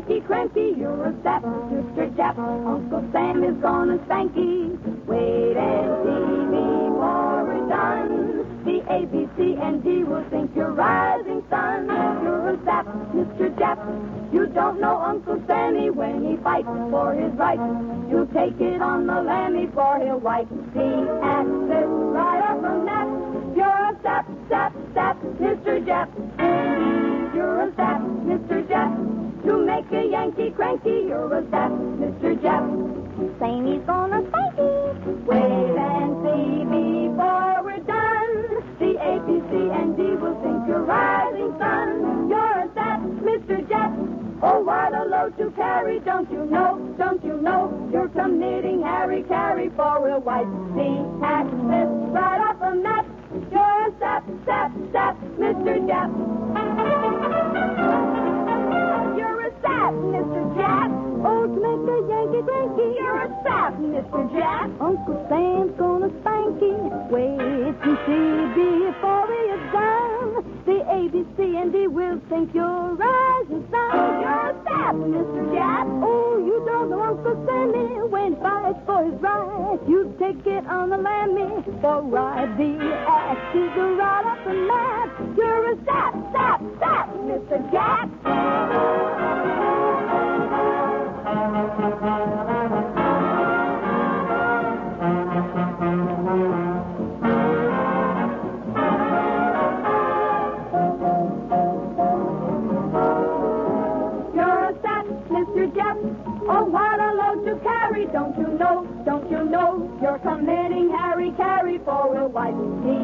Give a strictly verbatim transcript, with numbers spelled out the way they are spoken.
Yankee cranky. You're a sap, Mister Jap. Uncle Sam is gonna spank you. Wait and see before we're done. The A, B, C, and D will think you're rising sun. You're a sap, Mister Jap. You don't know Uncle Sammy when he fights for his rights. You'll take it on the lammy for he'll wipe the axis right off from that. You're a sap, sap, sap, Mister Jap. You're a sap, Mister Jap. To make a Yankee cranky, you're a sap, Mister Jap. Sammy's gonna spank you. Wait and see before we're done. The A, B, C, and D will think you're rising sun. You're a sap, Mister Jap. Oh, what a load to carry, don't you know, don't you know? You're committing Harry-Carry, for we'll wipe the axis right off the map. You're a sap, sap, sap, Mister Jap. You're a sap, Mister Jap. Oh, to make a Yankee cranky. You're a sap, Mister Jap. Uncle Sam's gonna spank you. Wait and see before he is done. The A, B, C, and D will think you're rising sun. You're a sap, Mister Jap. Oh, you don't know Uncle Sammy when he fights for his right. You take it on the lammy for ride the axes right off the map. You're a sap, sap, sap, Mister Jap. Oh, what a load to carry, don't you know, don't you know? You're committing Harry-Carry, for we'll wipe the